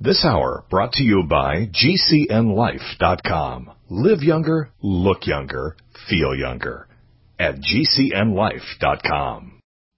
This hour brought to you by GCNLife.com. Live younger, look younger, feel younger at GCNLife.com.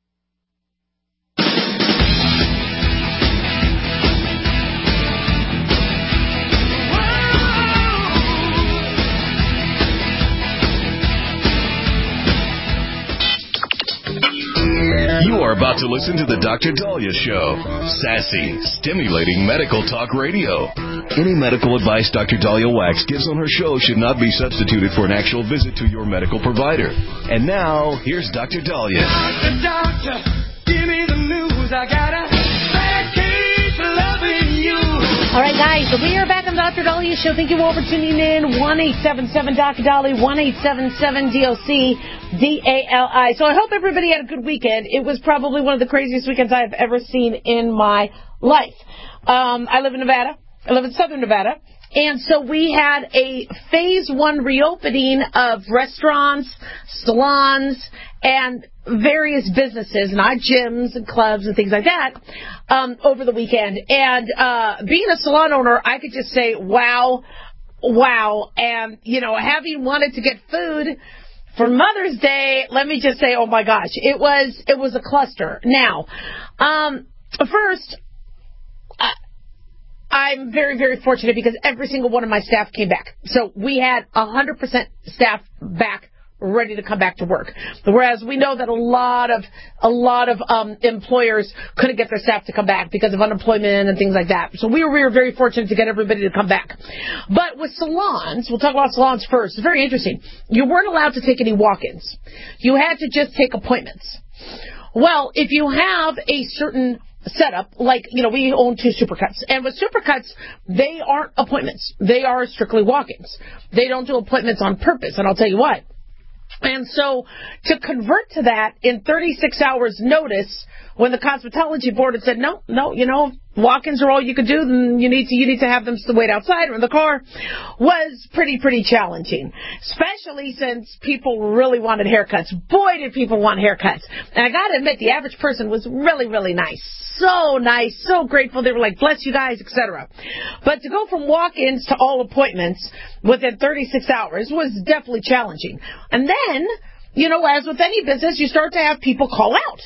You are about to listen to the Dr. Daliah Show. Sassy, stimulating medical talk radio. Any medical advice Dr. Daliah Wax gives on her show should not be substituted for an actual visit to your medical provider. And now, here's Dr. Daliah. Doctor, give me the news. I gotta keep loving you. All right, guys, so we are back on the Dr. Daliah Show. Thank you all for tuning in. 1-877-Dr. Daliah, 1-877-DOC. D-A-L-I. So I hope everybody had a good weekend. It was probably one of the craziest weekends I've ever seen in my life. I live in Nevada. I live in southern Nevada. And so we had a phase 1 reopening of restaurants, salons, and various businesses, not gyms and clubs and things like that, over the weekend. And being a salon owner, I could just say, wow. And, you know, having wanted to get food for Mother's Day, let me just say, oh my gosh, it was a cluster. Now, first, I'm very, very fortunate because every single one of my staff came back. So we had 100% staff back, ready to come back to work. Whereas we know that a lot of employers couldn't get their staff to come back because of unemployment and things like that. So we were very fortunate to get everybody to come back. But with salons, we'll talk about salons first. It's very interesting. You weren't allowed to take any walk-ins. You had to just take appointments. Well, if you have a certain setup, like, you know, we own 2 Supercuts. And with Supercuts, they aren't appointments. They are strictly walk-ins. They don't do appointments on purpose, and I'll tell you why. And so to convert to that in 36 hours notice, when the cosmetology board had said, no, you know, walk-ins are all you could do, then you need to have them wait outside or in the car, was pretty challenging, especially since people really wanted haircuts. Boy, did people want haircuts. And I got to admit, the average person was really nice. So nice, so grateful. They were like, bless you guys, etc. But to go from walk-ins to all appointments within 36 hours was definitely challenging. And then, you know, as with any business, you start to have people call out.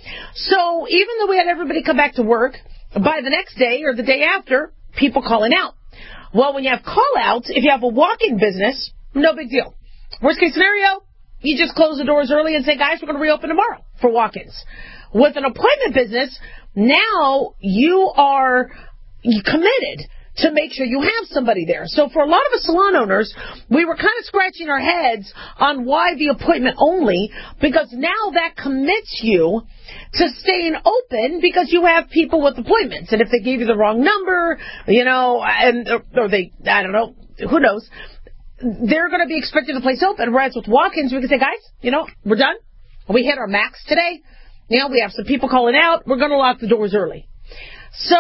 So even though we had everybody come back to work, by the next day or the day after, people calling out. Well, when you have call-outs, if you have a walk-in business, no big deal. Worst case scenario, you just close the doors early and say, guys, we're going to reopen tomorrow for walk-ins. With an appointment business, now you are committed to make sure you have somebody there. So for a lot of us salon owners, we were kind of scratching our heads on why the appointment only, because now that commits you to staying open because you have people with appointments. And if they gave you the wrong number, you know, or they, I don't know, who knows, they're going to be expecting the place open. Whereas with walk-ins, we can say, guys, you know, we're done. We hit our max today. You know, we have some people calling out. We're going to lock the doors early. So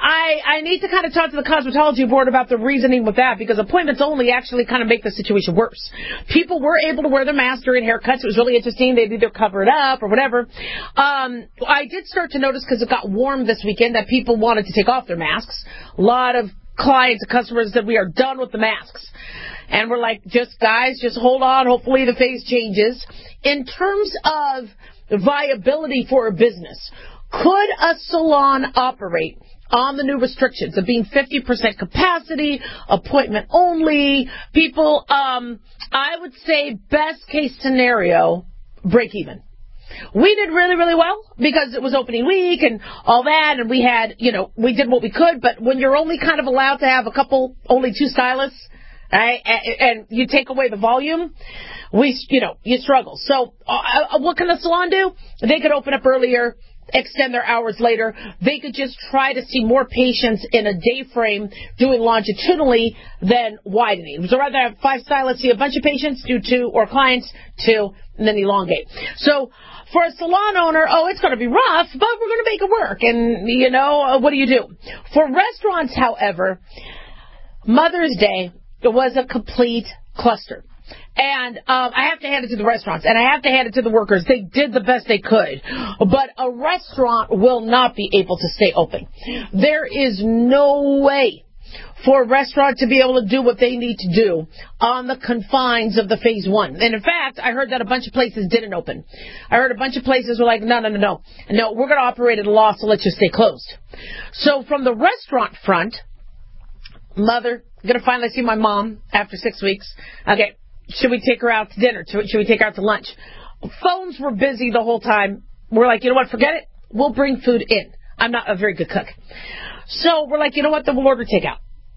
I need to kind of talk to the cosmetology board about the reasoning with that, because appointments only actually kind of make the situation worse. People were able to wear their mask during haircuts. It was really interesting. They'd either cover it up or whatever. I did start to notice, because it got warm this weekend, that people wanted to take off their masks. A lot of clients and customers said, we are done with the masks. And we're like, just hold on. Hopefully the phase changes. In terms of viability for a business, could a salon operate on the new restrictions of being 50% capacity, appointment only, people, I would say best case scenario, break even. We did really well because it was opening week and all that, and we had, you know, we did what we could, but when you're only kind of allowed to have only 2 stylists, right, and you take away the volume, you struggle. So what can the salon do? They could open up earlier, extend their hours later. They could just try to see more patients in a day frame doing longitudinally than widening. So rather have 5 stylists see a bunch of patients, do 2, or clients 2, and then elongate. So for a salon owner, it's going to be rough, but we're going to make it work. And, you know, what do you do? For restaurants, however, Mother's Day was a complete cluster. And I have to hand it to the restaurants, and I have to hand it to the workers. They did the best they could. But a restaurant will not be able to stay open. There is no way for a restaurant to be able to do what they need to do on the confines of the phase 1. And in fact, I heard that a bunch of places didn't open. I heard a bunch of places were like, no, we're going to operate at a loss, so let's just stay closed. So from the restaurant front, mother, going to finally see my mom after 6 weeks. Okay. Should we take her out to dinner? Should we take her out to lunch? Phones were busy the whole time. We're like, you know what? Forget it. We'll bring food in. I'm not a very good cook. So we're like, you know what? Then we'll order takeout.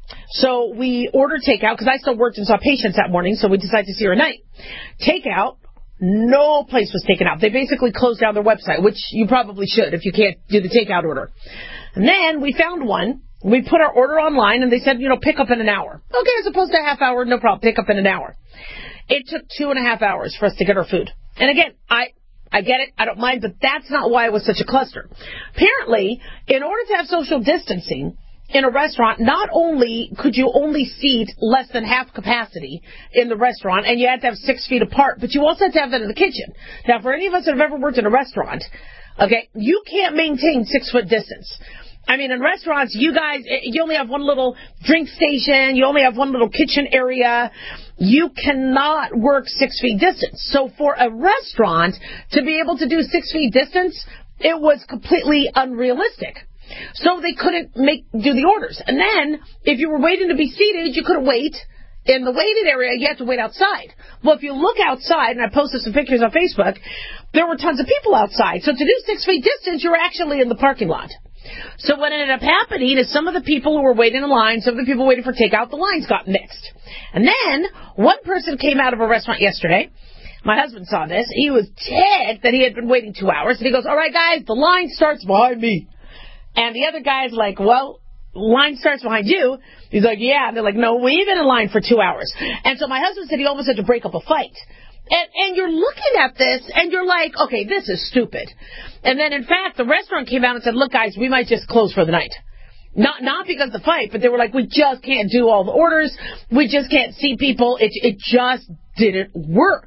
So we ordered takeout because I still worked and saw patients that morning, so we decided to see her at night. Takeout, no place was taken out. They basically closed down their website, which you probably should if you can't do the takeout order. And then we found one. We put our order online, and they said, pick up in an hour. Okay, as opposed to a half hour, no problem, pick up in an hour. It took 2.5 hours for us to get our food. And again, I get it, I don't mind, but that's not why it was such a cluster. Apparently, in order to have social distancing in a restaurant, not only could you only seat less than half capacity in the restaurant, and you had to have 6 feet apart, but you also had to have that in the kitchen. Now, for any of us that have ever worked in a restaurant, okay, you can't maintain 6-foot distance. I mean, in restaurants, you only have one little drink station. You only have one little kitchen area. You cannot work 6 feet distance. So for a restaurant to be able to do 6 feet distance, it was completely unrealistic. So they couldn't do the orders. And then, if you were waiting to be seated, you couldn't wait. In the waited area, you had to wait outside. Well, if you look outside, and I posted some pictures on Facebook, there were tons of people outside. So to do 6 feet distance, you're actually in the parking lot. So what ended up happening is some of the people who were waiting in line, some of the people waiting for takeout, the lines got mixed. And then one person came out of a restaurant yesterday. My husband saw this. He was ticked that he had been waiting 2 hours. And he goes, all right, guys, the line starts behind me. And the other guy's like, well, line starts behind you. He's like, yeah. And they're like, no, we've been in line for 2 hours. And so my husband said he almost had to break up a fight. And you're looking at this, and you're like, okay, this is stupid. And then, in fact, the restaurant came out and said, look, guys, we might just close for the night. Not because of the fight, but they were like, we just can't do all the orders. We just can't see people. It just didn't work.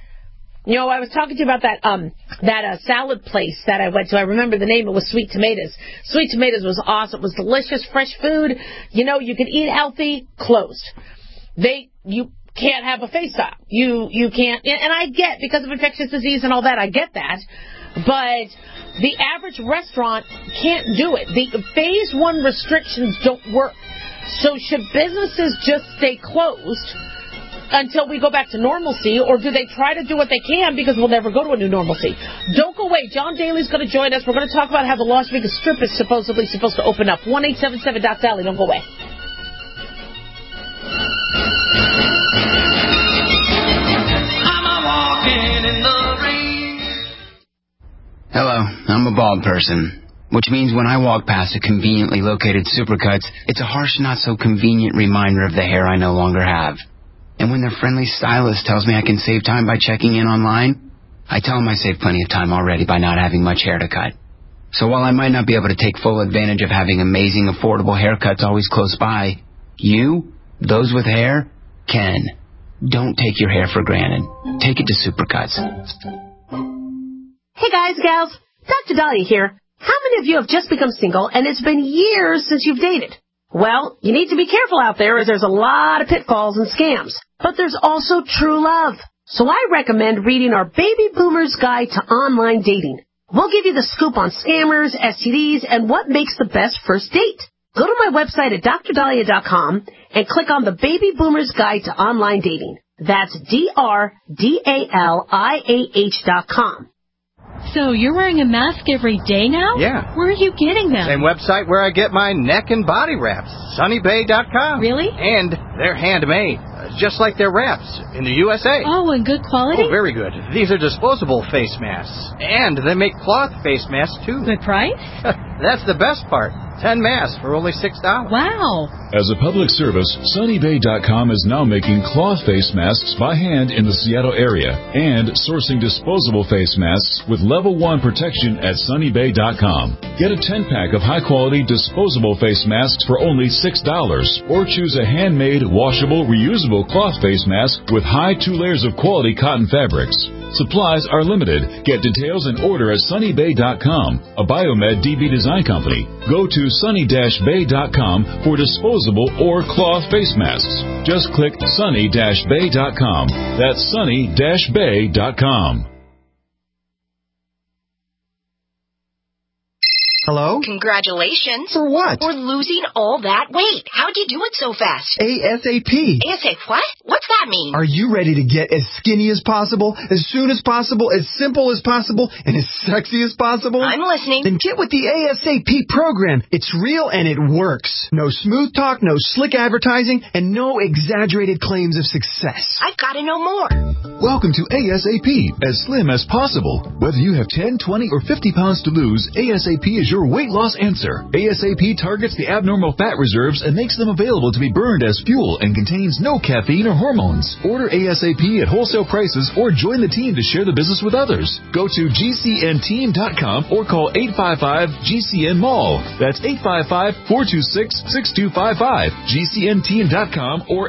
I was talking to you about that salad place that I went to. I remember the name. It was Sweet Tomatoes. Sweet Tomatoes was awesome. It was delicious, fresh food. You could eat healthy. Closed. You can't have a face stop. You can't, and I get, because of infectious disease and all that, I get that. But the average restaurant can't do it. The phase 1 restrictions don't work. So should businesses just stay closed until we go back to normalcy, or do they try to do what they can, because we'll never go to a new normalcy? Don't go away. John Daly's going to join us. We're going to talk about how the Las Vegas Strip is supposedly supposed to open up. 1-877-DOC-SALLY. Don't go away. Hello, I'm a bald person, which means when I walk past a conveniently located Supercuts, it's a harsh, not-so-convenient reminder of the hair I no longer have. And when their friendly stylist tells me I can save time by checking in online, I tell them I save plenty of time already by not having much hair to cut. So while I might not be able to take full advantage of having amazing, affordable haircuts always close by, you, those with hair, can. Don't take your hair for granted. Take it to Supercuts. Hey guys, gals, Dr. Dahlia here. How many of you have just become single and it's been years since you've dated? Well, you need to be careful out there, as there's a lot of pitfalls and scams. But there's also true love. So I recommend reading our Baby Boomer's Guide to Online Dating. We'll give you the scoop on scammers, STDs, and what makes the best first date. Go to my website at drdahlia.com and click on the Baby Boomer's Guide to Online Dating. That's DRDALIAH.com. So you're wearing a mask every day now? Yeah. Where are you getting them? Same website where I get my neck and body wraps, sunnybay.com. Really? And they're handmade, just like their wraps in the USA. Oh, and good quality? Oh, very good. These are disposable face masks. And they make cloth face masks, too. Good price? That's the best part. 10 masks for only $6. Wow. As a public service, sunnybay.com is now making cloth face masks by hand in the Seattle area and sourcing disposable face masks with level 1 protection at sunnybay.com. Get a 10-pack of high-quality disposable face masks for only $6, or choose a handmade washable, reusable cloth face mask with high 2 layers of quality cotton fabrics. Supplies are limited. Get details and order at sunnybay.com, a Biomed DB design company. Go to sunny-bay.com for disposable or cloth face masks. Just click sunny-bay.com. That's sunny-bay.com. Hello? Congratulations. For what? For losing all that weight. How'd you do it so fast? ASAP. ASAP what? What's that mean? Are you ready to get as skinny as possible, as soon as possible, as simple as possible, and as sexy as possible? I'm listening. Then get with the ASAP program. It's real and it works. No smooth talk, no slick advertising, and no exaggerated claims of success. I've got to know more. Welcome to ASAP, as slim as possible. Whether you have 10, 20, or 50 pounds to lose, ASAP is your weight loss answer. ASAP targets the abnormal fat reserves and makes them available to be burned as fuel and contains no caffeine or hormones. Order ASAP at wholesale prices or join the team to share the business with others. Go to GCNteam.com or call 855-GCN-MALL. That's 855-426-6255. GCNteam.com or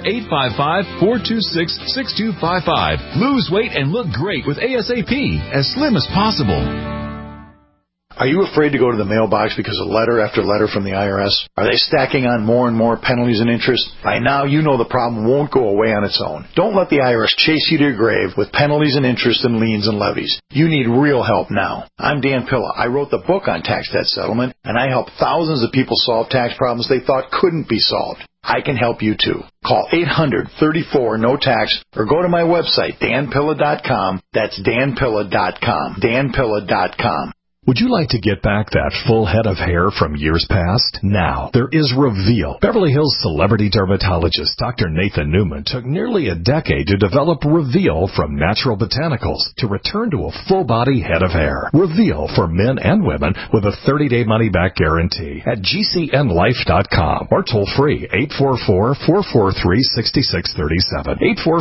855-426-6255. Lose weight and look great with ASAP, as slim as possible. Are you afraid to go to the mailbox because of letter after letter from the IRS? Are they stacking on more and more penalties and interest? By now, you know the problem won't go away on its own. Don't let the IRS chase you to your grave with penalties and interest and liens and levies. You need real help now. I'm Dan Pilla. I wrote the book on tax debt settlement, and I help thousands of people solve tax problems they thought couldn't be solved. I can help you too. Call 800-34-NO-TAX or go to my website, danpilla.com. That's danpilla.com. danpilla.com. Would you like to get back that full head of hair from years past? Now, there is Reveal. Beverly Hills celebrity dermatologist Dr. Nathan Newman took nearly a decade to develop Reveal from natural botanicals to return to a full-body head of hair. Reveal for men and women with a 30-day money-back guarantee at GCNlife.com or toll free 844-443-6637.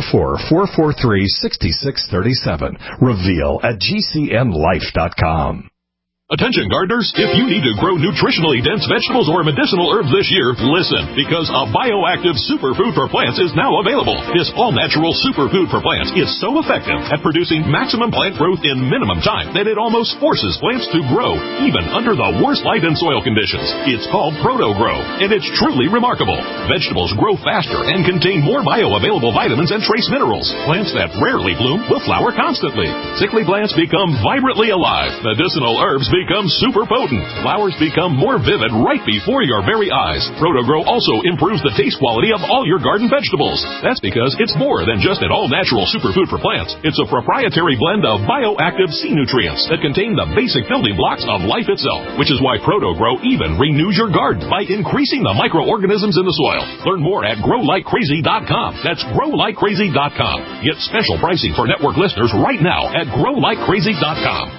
844-443-6637. Reveal at GCNlife.com. Attention gardeners, if you need to grow nutritionally dense vegetables or medicinal herbs this year, listen, because a bioactive superfood for plants is now available. This all-natural superfood for plants is so effective at producing maximum plant growth in minimum time that it almost forces plants to grow, even under the worst light and soil conditions. It's called ProtoGrow, and it's truly remarkable. Vegetables grow faster and contain more bioavailable vitamins and trace minerals. Plants that rarely bloom will flower constantly. Sickly plants become vibrantly alive. Medicinal herbs become super potent. Flowers become more vivid right before your very eyes. ProtoGrow also improves the taste quality of all your garden vegetables. That's because it's more than just an all-natural superfood for plants. It's a proprietary blend of bioactive sea nutrients that contain the basic building blocks of life itself, which is why ProtoGrow even renews your garden by increasing the microorganisms in the soil. Learn more at growlikecrazy.com. That's growlikecrazy.com. Get special pricing for network listeners right now at growlikecrazy.com.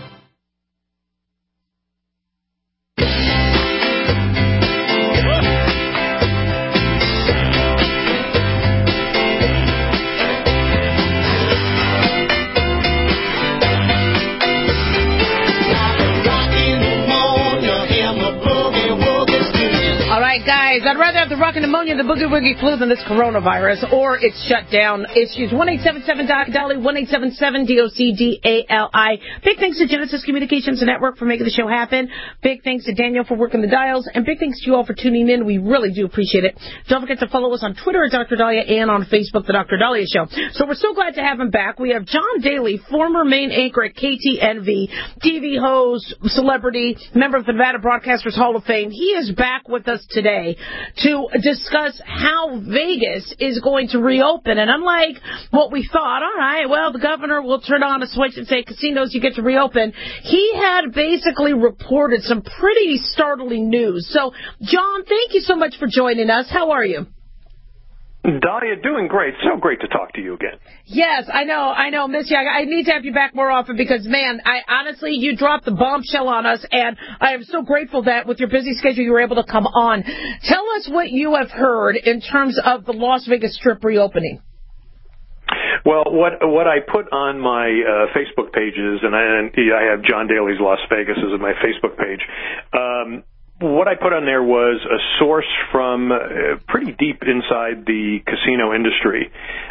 I'd rather have the rockin' pneumonia, the boogie woogie flu than this coronavirus, or its shut down issues. 1-877-DOC-DALI, 1-877-DOC-DALI. Big thanks to Genesis Communications Network for making the show happen. Big thanks to Daniel for working the dials, and big thanks to you all for tuning in. We really do appreciate it. Don't forget to follow us on Twitter at Dr. Dahlia and on Facebook, The Dr. Dahlia Show. So we're so glad to have him back. We have John Daly, former main anchor at KTNV, TV host, celebrity, member of the Nevada Broadcasters Hall of Fame. He is back with us today to discuss how Vegas is going to reopen. And unlike what we thought, all right, well, the governor will turn on a switch and say, casinos, you get to reopen. He had basically reported some pretty startling news. So, John, thank you so much for joining us. How are you? Dahlia, doing great. So great to talk to you again. Yes, I know. Miss you. I need to have you back more often because, man, honestly, you dropped the bombshell on us, and I am so grateful that with your busy schedule you were able to come on. Tell us what you have heard in terms of the Las Vegas Strip reopening. Well, what I put on my Facebook pages, and I have John Daly's Las Vegas as my Facebook page. what I put on there was a source from pretty deep inside the casino industry.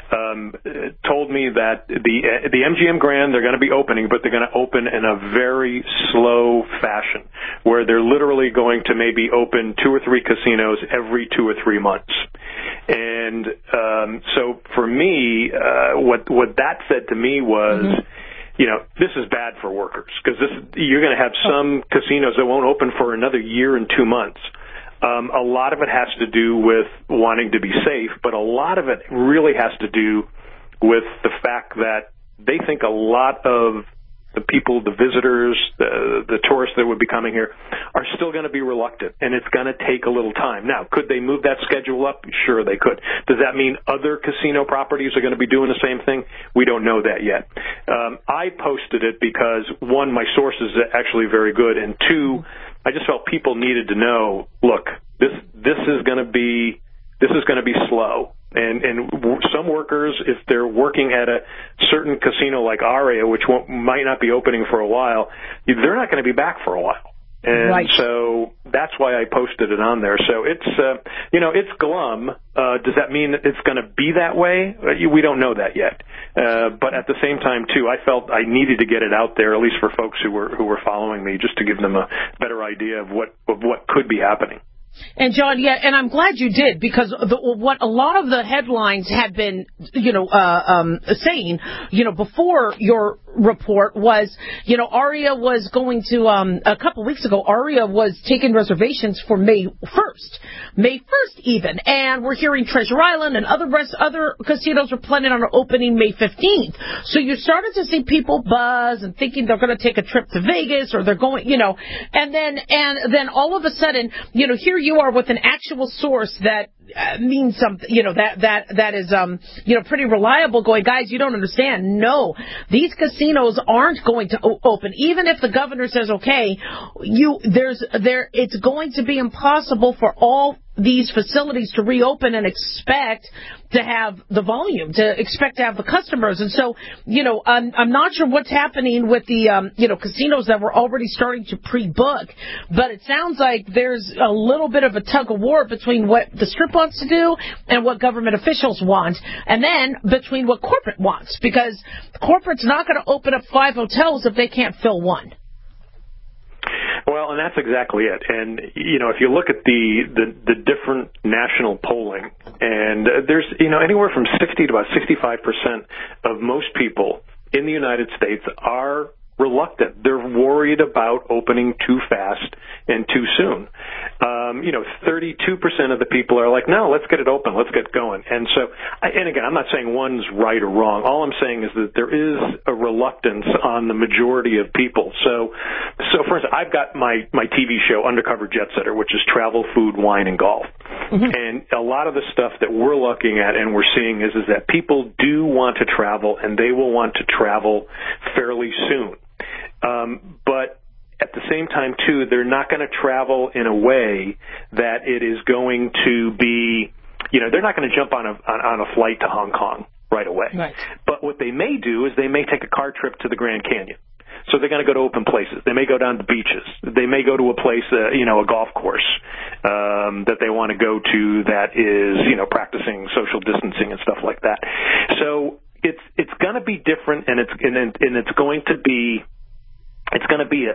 Told me that the MGM Grand, they're going to be opening, but they're going to open in a very slow fashion, where they're literally going to maybe open 2 or 3 casinos every 2 or 3 months. And so for me, what that said to me was, you know, this is bad for workers, because you're going to have some casinos that won't open for another year and 2 months. A lot of it has to do with wanting to be safe, but a lot of it really has to do with the fact that they think a lot of the people, the visitors, the tourists that would be coming here are still going to be reluctant, and it's going to take a little time. Now, could they move that schedule up? Sure, they could. Does that mean other casino properties are going to be doing the same thing? We don't know that yet. I posted it because, one, my source is actually very good, and two, I just felt people needed to know, look, this is going to be slow. And some workers, if they're working at a certain casino like Aria, which might not be opening for a while, they're not going to be back for a while. And so that's why I posted it on there. So it's, it's glum. Does that mean that it's going to be that way? We don't know that yet. But at the same time, too, I felt I needed to get it out there, at least for folks who were following me, just to give them a better idea of what could be happening. And John, yeah, and I'm glad you did, because what a lot of the headlines had been, saying, before your report was, Aria was going to, a couple weeks ago, Aria was taking reservations for May 1st even, and we're hearing Treasure Island and other casinos are planning on opening May 15th. So you started to see people buzz and thinking they're going to take a trip to Vegas, or they're going, and then all of a sudden, here you are with an actual source that means something, that is, pretty reliable, going, guys, you don't understand. No, these casinos aren't going to open. Even if the governor says, okay, it's going to be impossible for all these facilities to reopen and expect to have the volume, to expect to have the customers. And so, I'm not sure what's happening with the, casinos that were already starting to pre-book, but it sounds like there's a little bit of a tug of war between what the Strip wants to do and what government officials want, and then between what corporate wants, because corporate's not going to open up 5 hotels if they can't fill one. Well, and that's exactly it. And, if you look at the different national polling, and there's, anywhere from 60 to about 65% of most people in the United States are reluctant. They're worried about opening too fast and too soon. 32% of the people are like, no, let's get it open, let's get going. And so, and again, I'm not saying one's right or wrong. All I'm saying is that there is a reluctance on the majority of people. So for instance, I've got my TV show, Undercover Jet Setter, which is travel, food, wine, and golf. And a lot of the stuff that we're looking at and we're seeing is that people do want to travel, and they will want to travel fairly soon. But at the same time, too, they're not going to travel in a way that it is going to be, they're not going to jump on a flight to Hong Kong right away. Right. But what they may do is they may take a car trip to the Grand Canyon. So they're going to go to open places. They may go down to beaches. They may go to a place, a golf course that they want to go to that is, practicing social distancing and stuff like that. So it's going to be different, and it's going to be. It's going to be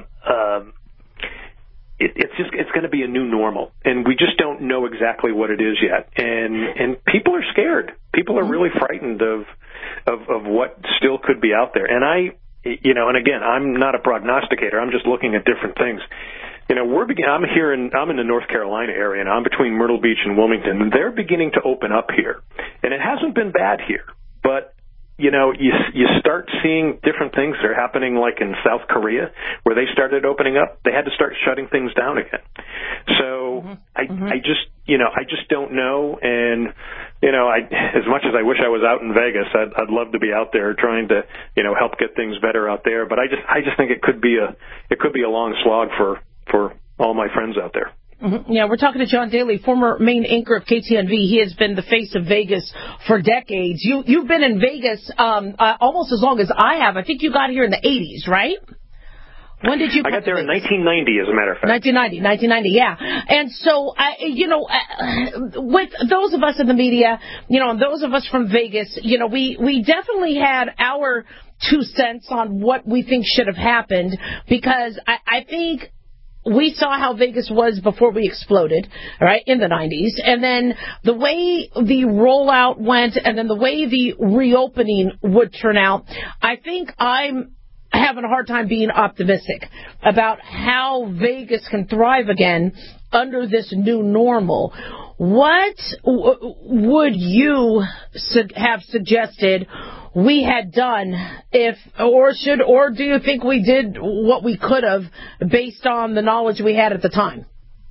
it's going to be a new normal, and we just don't know exactly what it is yet. And people are scared. People are really frightened of what still could be out there. And and again, I'm not a prognosticator. I'm just looking at different things. I'm in the North Carolina area, and I'm between Myrtle Beach and Wilmington, and they're beginning to open up here, and it hasn't been bad here, but. You start seeing different things that are happening, like in South Korea, where they started opening up. They had to start shutting things down again. So I just don't know. And as much as I wish I was out in Vegas, I'd love to be out there trying to help get things better out there. But I just think it could be a long slog for all my friends out there. Yeah, we're talking to John Daly, former main anchor of KTNV. He has been the face of Vegas for decades. You've been in Vegas almost as long as I have. I think you got here in the 80s, right? When did you? I got there in 1990, as a matter of fact. 1990, yeah. And so, with those of us in the media, and those of us from Vegas, we definitely had our 2 cents on what we think should have happened, because I think we saw how Vegas was before we exploded, right, in the 90s. And then the way the rollout went and then the way the reopening would turn out, I think I'm having a hard time being optimistic about how Vegas can thrive again under this new normal. What would you have suggested we had done or do you think we did what we could have based on the knowledge we had at the time?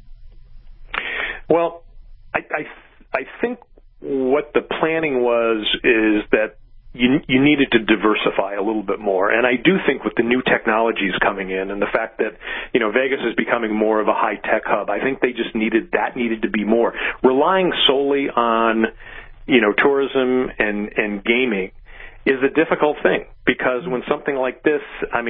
Well, I think what the planning is that you needed to diversify a little bit more. And I do think with the new technologies coming in and the fact that, Vegas is becoming more of a high-tech hub, I think they just needed to be more. Relying solely on, tourism and gaming is a difficult thing, because when something like this,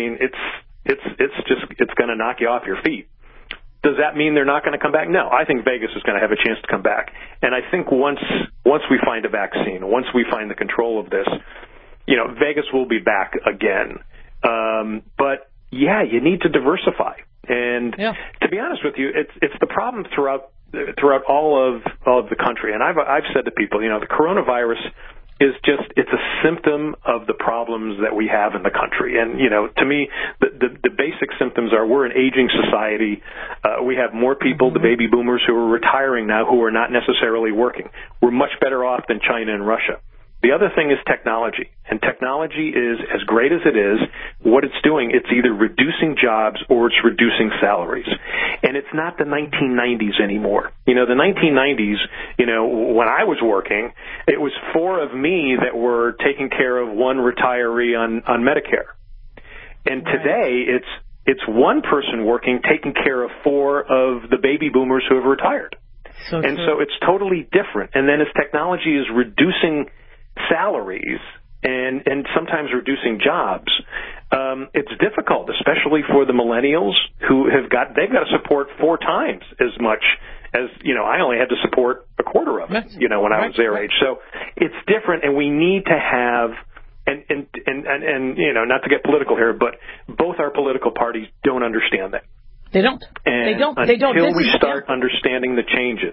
it's going to knock you off your feet. Does that mean they're not going to come back? No, I think Vegas is going to have a chance to come back. And I think once we find a vaccine, once we find the control of this, Vegas will be back again. But yeah, you need to diversify. And to be honest with you, it's the problem throughout all of the country. And I've said to people, the coronavirus is it's a symptom of the problems that we have in the country. And, to me, the basic symptoms are we're an aging society. We have more people, the baby boomers, who are retiring now, who are not necessarily working. We're much better off than China and Russia. The other thing is technology. And technology is, as great as it is, what it's doing, it's either reducing jobs or it's reducing salaries. And it's not the 1990s anymore. The 1990s, when I was working, it was 4 of me that were taking care of 1 retiree on Medicare. And today, it's 1 person working taking care of 4 of the baby boomers who have retired. So it's totally different. And then as technology is reducing salaries and sometimes reducing jobs, it's difficult, especially for the millennials who they've got to support 4 times as much as, I only had to support a quarter of it, when I was their age. So it's different, and we need to have, and not to get political here, but both our political parties don't understand that. They don't. And until we start understanding the changes,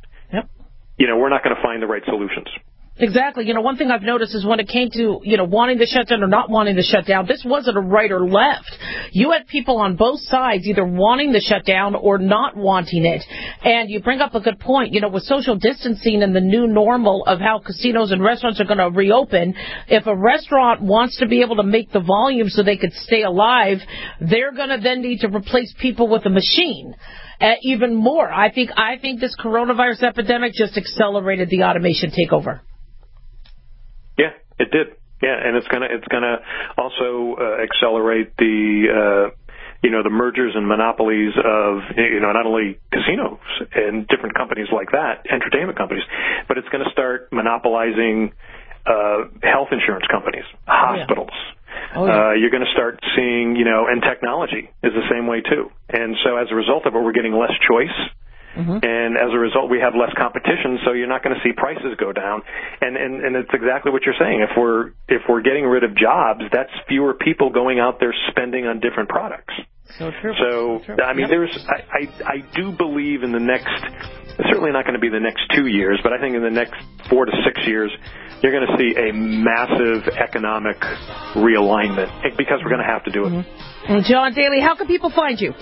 we're not going to find the right solutions. Exactly. One thing I've noticed is when it came to, wanting to shut down or not wanting to shut down, this wasn't a right or left. You had people on both sides either wanting to shut down or not wanting it. And you bring up a good point. With social distancing and the new normal of how casinos and restaurants are going to reopen, if a restaurant wants to be able to make the volume so they could stay alive, they're going to then need to replace people with a machine. Even more. I think this coronavirus epidemic just accelerated the automation takeover. Yeah, it did. Yeah, and it's gonna also accelerate the the mergers and monopolies of not only casinos and different companies like that, entertainment companies, but it's going to start monopolizing health insurance companies, hospitals. You're going to start seeing, and technology is the same way too. And so as a result of it, we're getting less choice. And as a result, we have less competition, so you're not going to see prices go down. And it's exactly what you're saying. If we're getting rid of jobs, that's fewer people going out there spending on different products. So true. I mean, I do believe in the next, certainly not going to be the next 2 years, but I think in the next 4 to 6 years, you're going to see a massive economic realignment, because we're going to have to do it. And John Daly, how can people find you?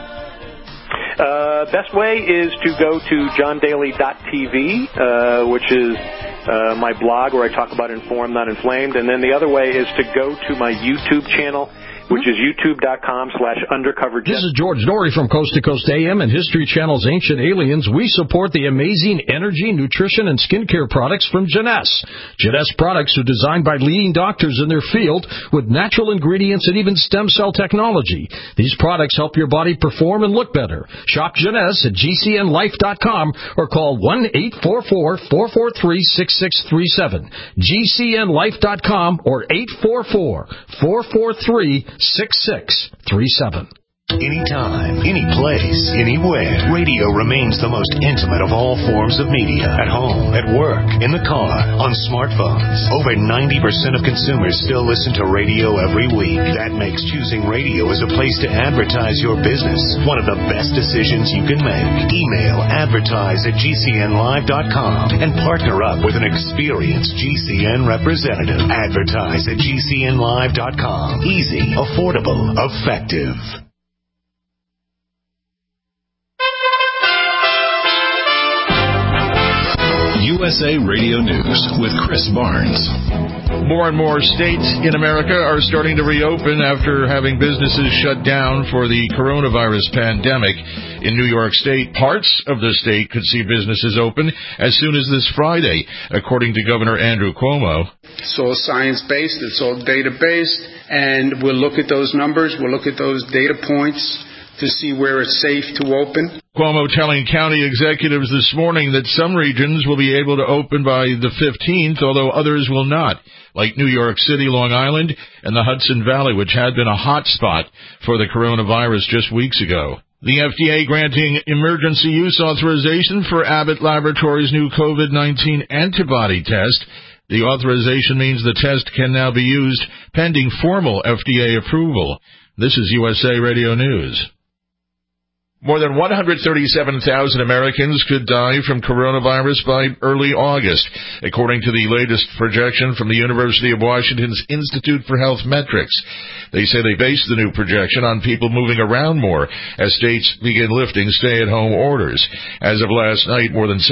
Best way is to go to johndaly.tv, which is my blog where I talk about Informed, Not Inflamed. And then the other way is to go to my YouTube channel, which is youtube.com/undercoverjet. This is George Norrie from Coast to Coast AM and History Channel's Ancient Aliens. We support the amazing energy, nutrition, and skincare products from Jeunesse. Jeunesse products are designed by leading doctors in their field with natural ingredients and even stem cell technology. These products help your body perform and look better. Shop Jeunesse at gcnlife.com or call 1-844-443-6637. gcnlife.com or 844-443-6637. 877-829-6637. Anytime, any place, anywhere, radio remains the most intimate of all forms of media. At home, at work, in the car, on smartphones. Over 90% of consumers still listen to radio every week. That makes choosing radio as a place to advertise your business one of the best decisions you can make. Email advertise@gcnlive.com and partner up with an experienced GCN representative. Advertise@gcnlive.com. Easy, affordable, effective. USA Radio News with Chris Barnes. More and more states in America are starting to reopen after having businesses shut down for the coronavirus pandemic. In New York State, parts of the state could see businesses open as soon as this Friday, according to Governor Andrew Cuomo. It's all science-based, it's all data-based, and we'll look at those numbers, we'll look at those data points to see where it's safe to open. Cuomo telling county executives this morning that some regions will be able to open by the 15th, although others will not, like New York City, Long Island, and the Hudson Valley, which had been a hot spot for the coronavirus just weeks ago. The FDA granting emergency use authorization for Abbott Laboratories' new COVID-19 antibody test. The authorization means the test can now be used pending formal FDA approval. This is USA Radio News. More than 137,000 Americans could die from coronavirus by early August, according to the latest projection from the University of Washington's Institute for Health Metrics. They say they base the new projection on people moving around more as states begin lifting stay-at-home orders. As of last night, more than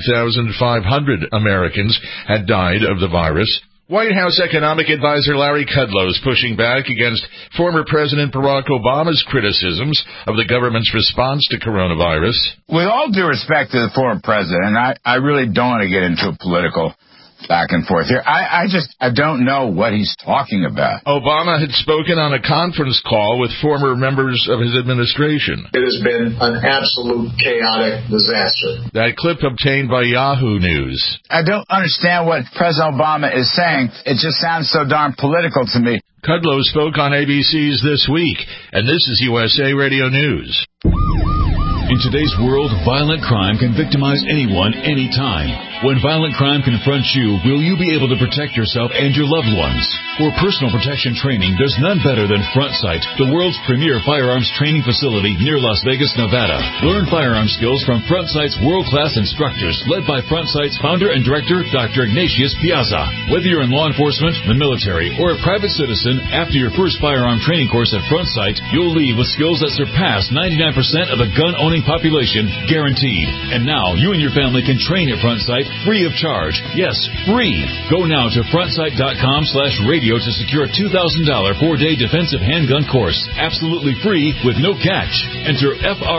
79,500 Americans had died of the virus. White House economic advisor Larry Kudlow is pushing back against former President Barack Obama's criticisms of the government's response to coronavirus. With all due respect to the former president, I really don't want to get into a political back and forth here. I don't know what he's talking about. Obama had spoken on a conference call with former members of his administration. It has been an absolute chaotic disaster. That clip obtained by Yahoo News. I don't understand what President Obama is saying. It just sounds so darn political to me. Kudlow spoke on ABC's This Week, and this is USA Radio News. In today's world, violent crime can victimize anyone, anytime. When violent crime confronts you, will you be able to protect yourself and your loved ones? For personal protection training, there's none better than FrontSight, the world's premier firearms training facility near Las Vegas, Nevada. Learn firearm skills from FrontSight's world-class instructors, led by FrontSight's founder and director, Dr. Ignatius Piazza. Whether you're in law enforcement, the military, or a private citizen, after your first firearm training course at FrontSight, you'll leave with skills that surpass 99% of the gun-owning population, guaranteed. And now, you and your family can train at FrontSight free of charge. Yes, free. Go now to frontsight.com/radio to secure a $2,000 4-day defensive handgun course. Absolutely free with no catch. Enter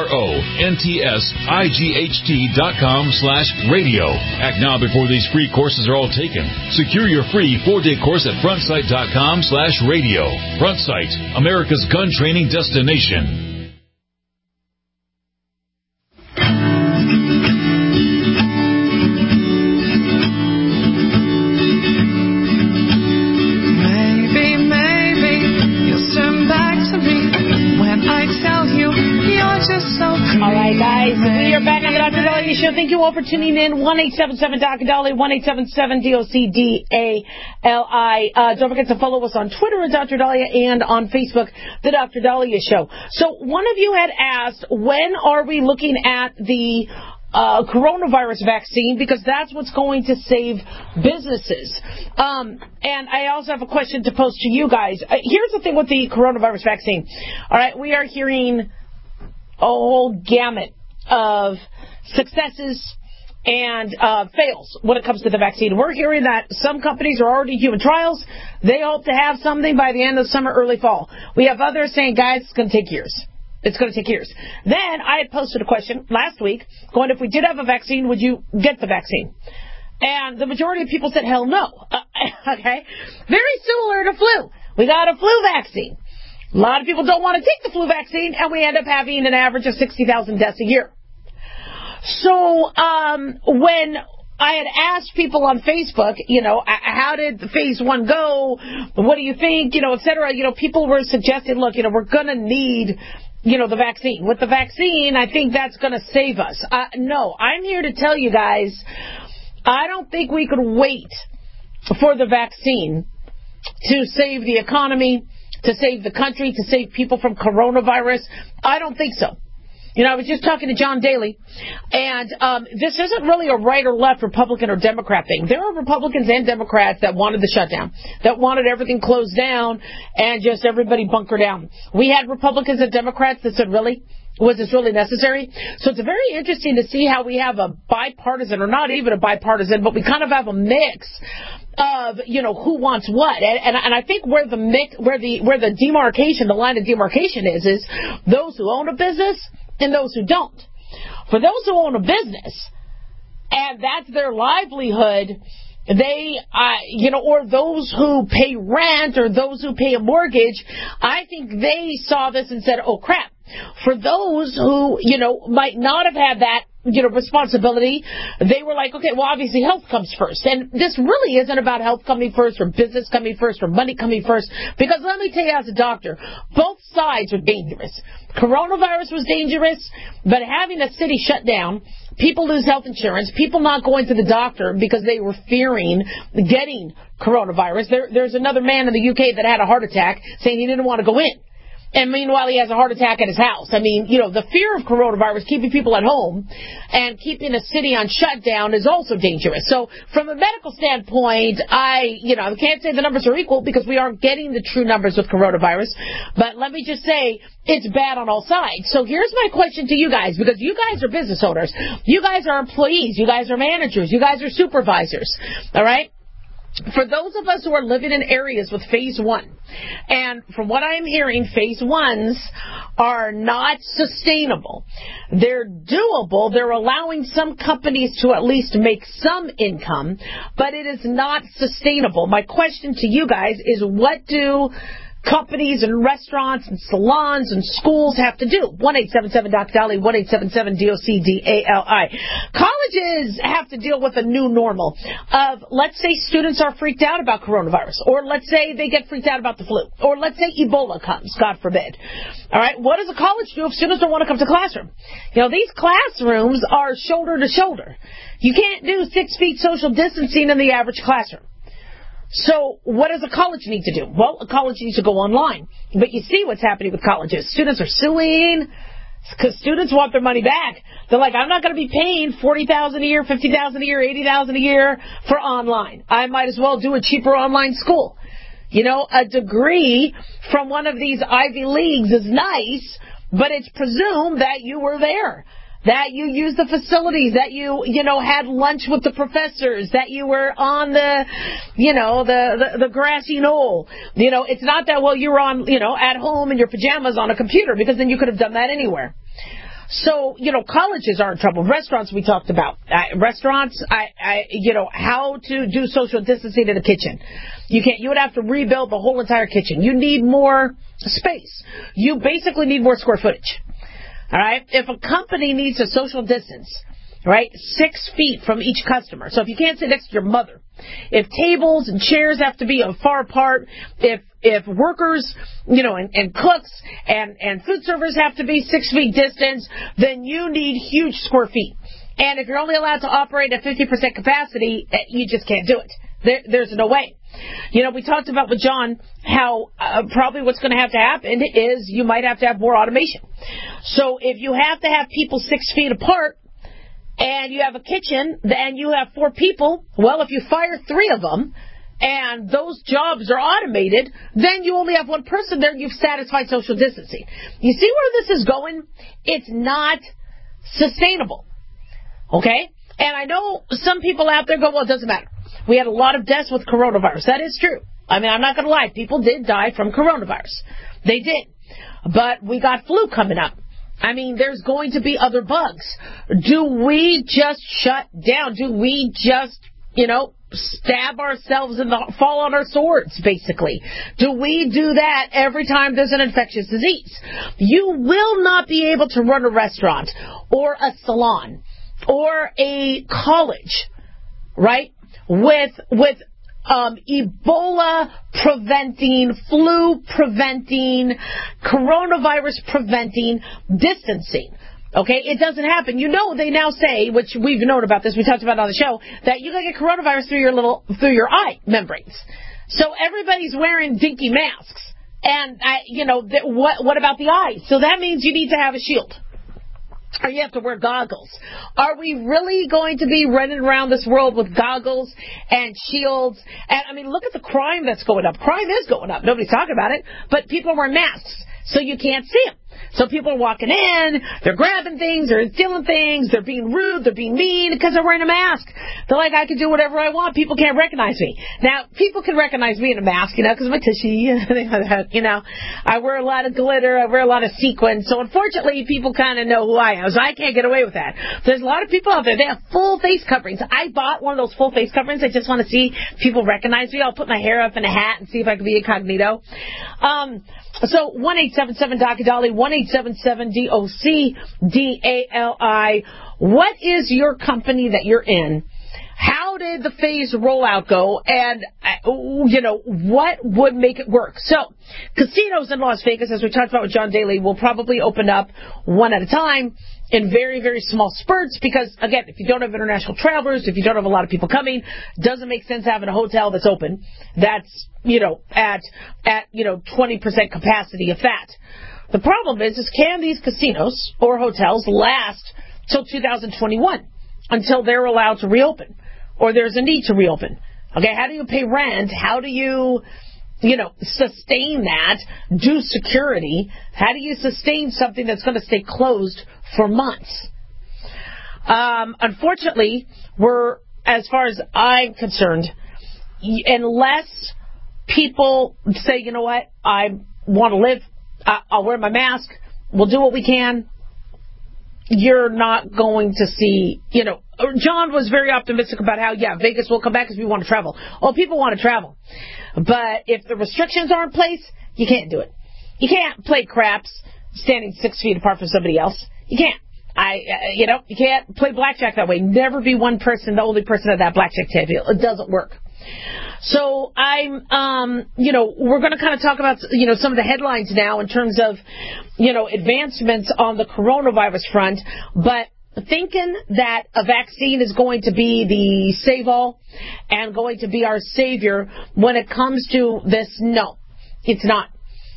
FRONTSIGHT.com/radio. Act now before these free courses are all taken. Secure your free 4-day course at frontsight.com/radio. FrontSight, America's gun training destination. All right, guys, we are back on the Dr. Dahlia Show. Thank you all for tuning in. 1-877-Dr. 1-877-DOCDALI. Don't forget to follow us on Twitter at Dr. Dahlia and on Facebook, The Dr. Dahlia Show. So one of you had asked, when are we looking at the coronavirus vaccine, because that's what's going to save businesses. And I also have a question to pose to you guys. Here's the thing with the coronavirus vaccine. All right, we are hearing a whole gamut of successes and fails when it comes to the vaccine. We're hearing that some companies are already in human trials. They hope to have something by the end of summer, early fall. We have others saying, guys, it's going to take years. It's going to take years. Then I had posted a question last week going, if we did have a vaccine, would you get the vaccine? And the majority of people said, hell no. Okay? Very similar to flu. We got a flu vaccine. A lot of people don't want to take the flu vaccine, and we end up having an average of 60,000 deaths a year. So when I had asked people on Facebook, how did phase 1 go? What do you think? Et cetera. People were suggesting, look, we're going to need, the vaccine. With the vaccine, I think that's going to save us. No, I'm here to tell you guys, I don't think we could wait for the vaccine to save the economy, to save the country, to save people from coronavirus. I don't think so. I was just talking to John Daly, and this isn't really a right or left, Republican or Democrat thing. There are Republicans and Democrats that wanted the shutdown, that wanted everything closed down and just everybody bunker down. We had Republicans and Democrats that said, really? Was this really necessary? So it's very interesting to see how we have a bipartisan, or not even a bipartisan, but we kind of have a mix of, who wants what. And I think where the demarcation, the line of demarcation is those who own a business and those who don't. For those who own a business, and that's their livelihood, they, or those who pay rent or those who pay a mortgage, I think they saw this and said, oh, crap. For those who, might not have had that, responsibility, they were like, okay, well, obviously health comes first. And this really isn't about health coming first or business coming first or money coming first. Because let me tell you, as a doctor, both sides are dangerous. Coronavirus was dangerous, but having a city shut down, people lose health insurance, people not going to the doctor because they were fearing getting coronavirus. There's another man in the UK that had a heart attack saying he didn't want to go in. And meanwhile, he has a heart attack at his house. I mean, the fear of coronavirus, keeping people at home and keeping a city on shutdown is also dangerous. So from a medical standpoint, I can't say the numbers are equal because we aren't getting the true numbers with coronavirus. But let me just say it's bad on all sides. So here's my question to you guys, because you guys are business owners. You guys are employees. You guys are managers. You guys are supervisors. All right? For those of us who are living in areas with phase 1, and from what I'm hearing, phase 1s are not sustainable. They're doable. They're allowing some companies to at least make some income, but it is not sustainable. My question to you guys is, what do companies and restaurants and salons and schools have to do? 1-877-DOC-DALI, 1-877-DOC-DALI. Colleges have to deal with a new normal of, let's say students are freaked out about coronavirus, or let's say they get freaked out about the flu, or let's say Ebola comes, God forbid. All right, what does a college do if students don't want to come to classroom? These classrooms are shoulder to shoulder. You can't do 6 feet social distancing in the average classroom. So what does a college need to do? Well, a college needs to go online. But you see what's happening with colleges. Students are suing because students want their money back. They're like, I'm not going to be paying $40,000 a year, $50,000 a year, $80,000 a year for online. I might as well do a cheaper online school. A degree from one of these Ivy Leagues is nice, but it's presumed that you were there, that you used the facilities, that you had lunch with the professors, that you were on the grassy knoll. It's not that, well, you were on, at home in your pajamas on a computer, because then you could have done that anywhere. So, colleges are in trouble. Restaurants we talked about. Restaurants, how to do social distancing in the kitchen. You would have to rebuild the whole entire kitchen. You need more space. You basically need more square footage. All right? If a company needs a social distance, right, 6 feet from each customer. So if you can't sit next to your mother, if tables and chairs have to be far apart, if workers, and cooks and food servers have to be 6 feet distance, then you need huge square feet. And if you're only allowed to operate at 50% capacity, you just can't do it. There's no way. We talked about with John how probably what's going to happen is you might have to have more automation. So if you have to have people 6 feet apart and you have a kitchen and you have 4 people, well, if you fire 3 of them and those jobs are automated, then you only have 1 person there and you've satisfied social distancing. You see where this is going? It's not sustainable. Okay? And I know some people out there go, well, it doesn't matter. We had a lot of deaths with coronavirus. That is true. I mean, I'm not going to lie. People did die from coronavirus. They did. But we got flu coming up. I mean, there's going to be other bugs. Do we just shut down? Do we just, stab ourselves in the fall on our swords, basically? Do we do that every time there's an infectious disease? You will not be able to run a restaurant or a salon or a college right? With Ebola preventing, flu preventing, coronavirus preventing, distancing. Okay, it doesn't happen. They now say, which we've known about this, we talked about it on the show, that you can get coronavirus through your eye membranes. So everybody's wearing dinky masks. And, what about the eyes? So that means you need to have a shield. Or you have to wear goggles. Are we really going to be running around this world with goggles and shields? And, look at the crime that's going up. Crime is going up. Nobody's talking about it. But people are wearing masks, so you can't see them. So people are walking in, they're grabbing things, they're stealing things, they're being rude, they're being mean because they're wearing a mask. They're like, I can do whatever I want. People can't recognize me. Now, people can recognize me in a mask, because of my tushy. I wear a lot of glitter, I wear a lot of sequins. So unfortunately, people kind of know who I am. So I can't get away with that. There's a lot of people out there, they have full face coverings. I bought one of those full face coverings. I just want to see if people recognize me. I'll put my hair up in a hat and see if I can be incognito. So 1-877-DOC-DOLLY, 1-877-DOC-DALI. What is your company that you're in? How did the phase rollout go? And, what would make it work? So, casinos in Las Vegas, as we talked about with John Daly, will probably open up one at a time in very, very small spurts because, again, if you don't have international travelers, if you don't have a lot of people coming, it doesn't make sense having a hotel that's open that's, at 20% capacity of that. The problem is can these casinos or hotels last till 2021 until they're allowed to reopen or there's a need to reopen? Okay, how do you pay rent? How do you, sustain that? Do security? How do you sustain something that's going to stay closed for months? Unfortunately, as far as I'm concerned, unless people say, you know what, I want to live, I'll wear my mask, we'll do what we can, you're not going to see, John was very optimistic about how, Vegas will come back because we want to travel. Oh, people want to travel. But if the restrictions are in place, you can't do it. You can't play craps standing 6 feet apart from somebody else. You can't. You can't play blackjack that way. Never be one person, the only person at that blackjack table. It doesn't work. So we're going to kind of talk about, some of the headlines now in terms of, advancements on the coronavirus front, but thinking that a vaccine is going to be the save-all and going to be our savior when it comes to this, no, it's not.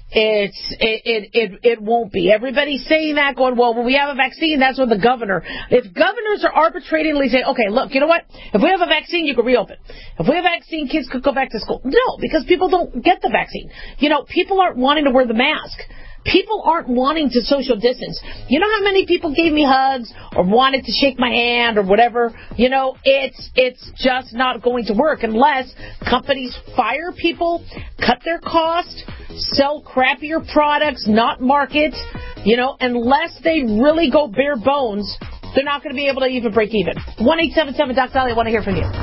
It won't be. Everybody's saying that, going, well, when we have a vaccine, that's when if governors are arbitrarily saying, okay, look, you know what? If we have a vaccine, you can reopen. If we have a vaccine, kids could go back to school. No, because people don't get the vaccine. People aren't wanting to wear the mask. People aren't wanting to social distance. You know how many people gave me hugs or wanted to shake my hand or whatever? It's just not going to work unless companies fire people, cut their cost, sell crappier products, not market. Unless they really go bare bones, they're not going to be able to even break even. 1-877-DOC-DOLLY, I want to hear from you.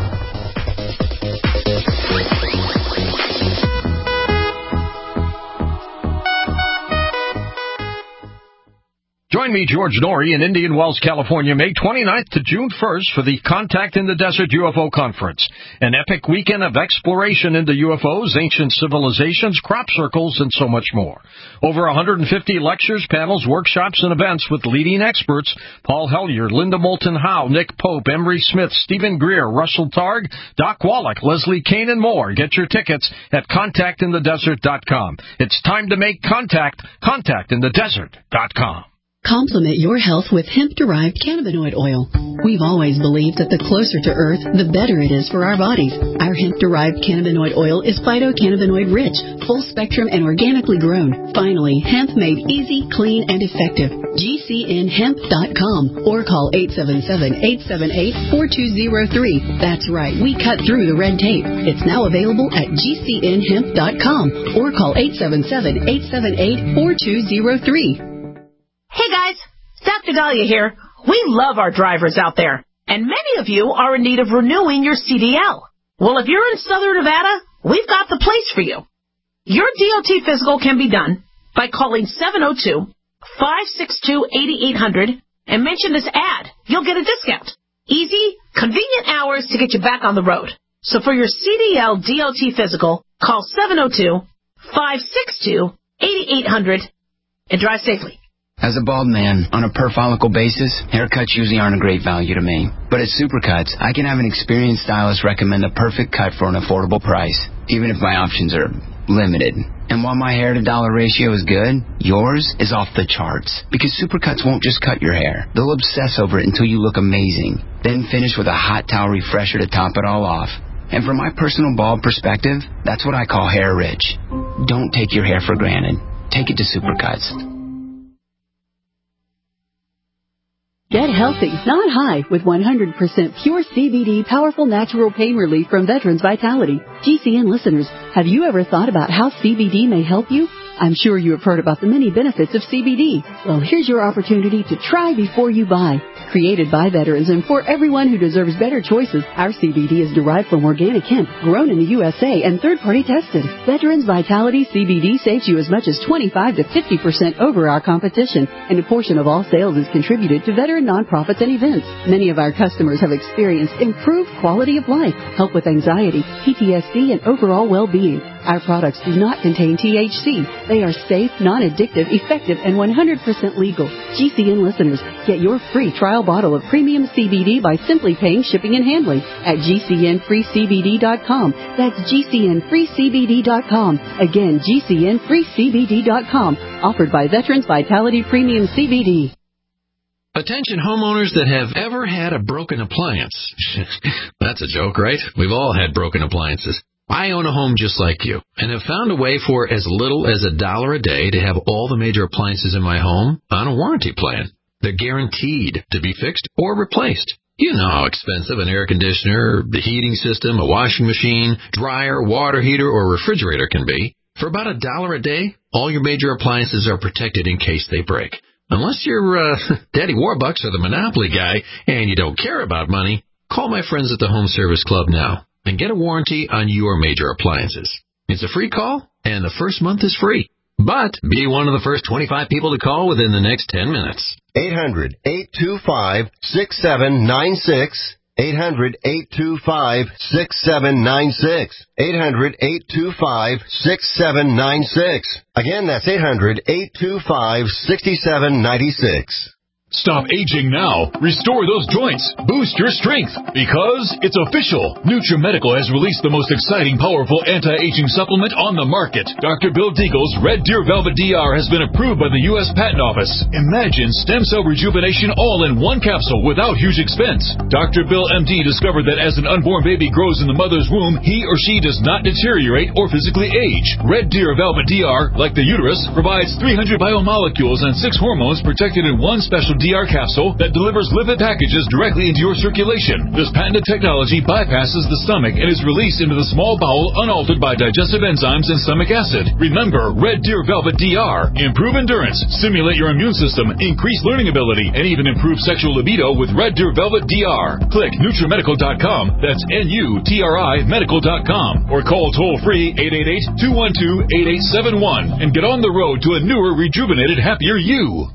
Join me, George Norrie, in Indian Wells, California, May 29th to June 1st for the Contact in the Desert UFO Conference, an epic weekend of exploration into UFOs, ancient civilizations, crop circles, and so much more. Over 150 lectures, panels, workshops, and events with leading experts: Paul Hellyer, Linda Moulton Howe, Nick Pope, Emery Smith, Stephen Greer, Russell Targ, Doc Wallach, Leslie Kane, and more. Get your tickets at contactinthedesert.com. It's time to make contact. Contactinthedesert.com. Complement your health with hemp-derived cannabinoid oil. We've always believed that the closer to Earth, the better it is for our bodies. Our hemp-derived cannabinoid oil is phytocannabinoid-rich, full-spectrum, and organically grown. Finally, hemp made easy, clean, and effective. GCNhemp.com or call 877-878-4203. That's right, we cut through the red tape. It's now available at GCNhemp.com or call 877-878-4203. Hey guys, Dr. Dahlia here. We love our drivers out there, and many of you are in need of renewing your CDL. Well, if you're in Southern Nevada, we've got the place for you. Your DOT physical can be done by calling 702-562-8800 and mention this ad. You'll get a discount. Easy, convenient hours to get you back on the road. So for your CDL DOT physical, call 702-562-8800 and drive safely. As a bald man, on a per-follicle basis, haircuts usually aren't a great value to me. But at Supercuts, I can have an experienced stylist recommend a perfect cut for an affordable price, even if my options are limited. And while my hair-to-dollar ratio is good, yours is off the charts. Because Supercuts won't just cut your hair. They'll obsess over it until you look amazing. Then finish with a hot towel refresher to top it all off. And from my personal bald perspective, that's what I call hair rich. Don't take your hair for granted. Take it to Supercuts. Get healthy, not high, with 100% pure CBD powerful natural pain relief from Veterans Vitality. GCN listeners, have you ever thought about how CBD may help you? I'm sure you have heard about the many benefits of CBD. Well, here's your opportunity to try before you buy. Created by veterans and for everyone who deserves better choices, our CBD is derived from organic hemp, grown in the USA, and third-party tested. Veterans Vitality CBD saves you as much as 25 to 50% over our competition, and a portion of all sales is contributed to veteran nonprofits and events. Many of our customers have experienced improved quality of life, help with anxiety, PTSD, and overall well-being. Our products do not contain THC. They are safe, non-addictive, effective, and 100% legal. GCN listeners, get your free trial bottle of premium CBD by simply paying shipping and handling at GCNFreeCBD.com. That's GCNFreeCBD.com. Again, GCNFreeCBD.com. Offered by Veterans Vitality Premium CBD. Attention homeowners that have ever had a broken appliance. That's a joke, right? We've all had broken appliances. I own a home just like you and have found a way for as little as $1 a day to have all the major appliances in my home on a warranty plan. They're guaranteed to be fixed or replaced. You know how expensive an air conditioner, the heating system, a washing machine, dryer, water heater, or refrigerator can be. For about $1 a day, all your major appliances are protected in case they break. Unless you're Daddy Warbucks or the Monopoly guy and you don't care about money, call my friends at the Home Service Club now and get a warranty on your major appliances. It's a free call, and the first month is free. But be one of the first 25 people to call within the next 10 minutes. 800-825-6796. 800-825-6796. 800-825-6796. Again, that's 800-825-6796. Stop aging now. Restore those joints. Boost your strength. Because it's official. NutriMedical has released the most exciting, powerful anti-aging supplement on the market. Dr. Bill Deagle's Red Deer Velvet DR has been approved by the U.S. Patent Office. Imagine stem cell rejuvenation all in one capsule without huge expense. Dr. Bill MD discovered that as an unborn baby grows in the mother's womb, he or she does not deteriorate or physically age. Red Deer Velvet DR, like the uterus, provides 300 biomolecules and 6 hormones protected in one special DR capsule that delivers lipid packages directly into your circulation. This patented technology bypasses the stomach and is released into the small bowel unaltered by digestive enzymes and stomach acid. Remember, Red Deer Velvet DR. Improve endurance, stimulate your immune system, increase learning ability, and even improve sexual libido with Red Deer Velvet DR. Click NutriMedical.com, that's NUTRI Medical.com, or call toll-free 888-212-8871 and get on the road to a newer, rejuvenated, happier you.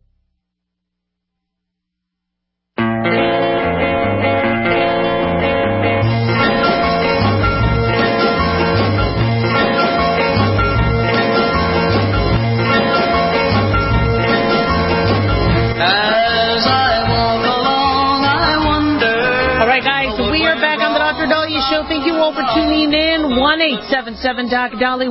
Thank you all for tuning in. 1-877-DOC-DOLLY,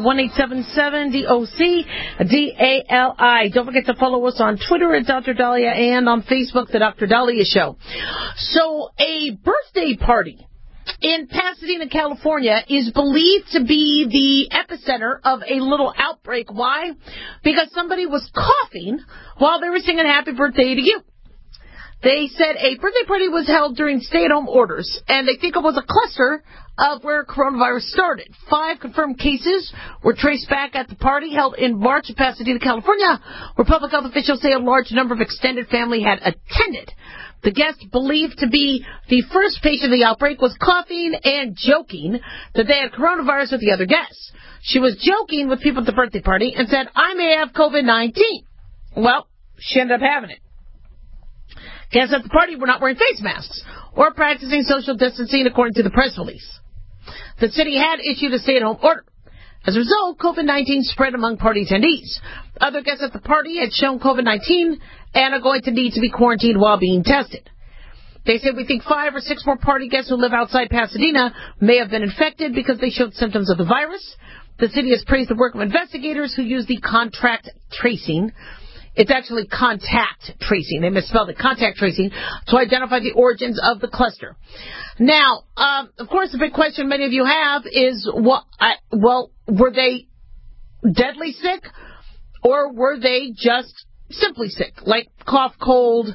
1-877-DOC-DALI. Don't forget to follow us on Twitter at Dr. Dahlia and on Facebook, The Dr. Dahlia Show. So a birthday party in Pasadena, California is believed to be the epicenter of a little outbreak. Why? Because somebody was coughing while they were singing Happy Birthday to You. They said a birthday party was held during stay-at-home orders, and they think it was a cluster of where coronavirus started. 5 confirmed cases were traced back at the party held in March in Pasadena, California, where public health officials say a large number of extended family had attended. The guest believed to be the first patient of the outbreak was coughing and joking that they had coronavirus with the other guests. She was joking with people at the birthday party and said, "I may have COVID-19. Well, she ended up having it. Guests at the party were not wearing face masks or practicing social distancing, according to the press release. The city had issued a stay-at-home order. As a result, COVID-19 spread among party attendees. Other guests at the party had shown COVID-19 and are going to need to be quarantined while being tested. They said, we think 5 or 6 more party guests who live outside Pasadena may have been infected because they showed symptoms of the virus. The city has praised the work of investigators who use the contact tracing. It's actually contact tracing. They misspelled it, contact tracing, to identify the origins of the cluster. Now, of course, the big question many of you have is, were they deadly sick or were they just simply sick, like cough, cold?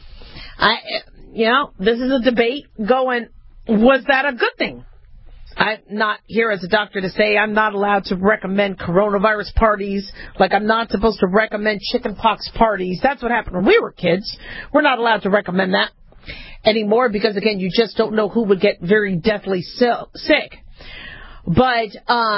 This is a debate going, was that a good thing? I'm not here as a doctor to say I'm not allowed to recommend coronavirus parties, like I'm not supposed to recommend chickenpox parties. That's what happened when we were kids. We're not allowed to recommend that anymore because, again, you just don't know who would get very deathly sick. But